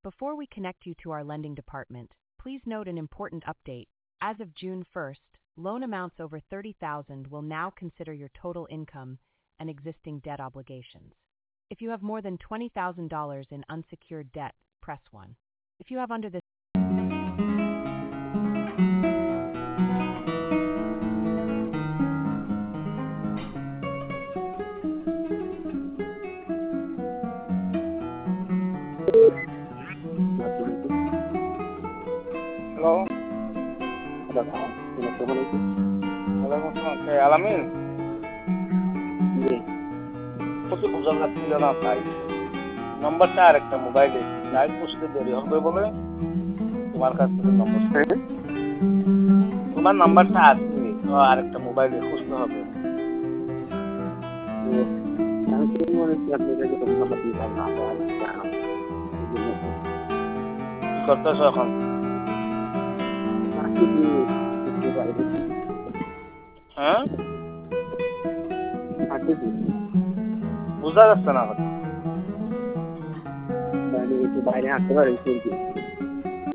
Before we connect you to our lending department, please note an important update. As of June 1st, loan amounts over $30,000 will now consider your total income and existing debt obligations. If you have more than $20,000 in unsecured debt, press 1. If you have under this hello, ওয়ালাইকুম আসসালাম। কে আলামিন? কত বোঝা যাচ্ছিল না তাই নম্বরটা আর একটা মোবাইলে লাইভ বুঝতে দেরি হবে বলে তোমার কাছ থেকে নম্বর তোমার নাম্বারটা আছে আর একটা মোবাইলে খুঁজতে হবে। কি করতেছো এখন? হ্যাঁ, বোঝা যাচ্ছে না কথা। বাইরে হাঁটতে পারি